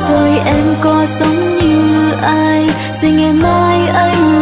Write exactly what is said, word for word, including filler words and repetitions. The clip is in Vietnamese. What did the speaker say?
rồi em có giống như ai rồi ngày mai anh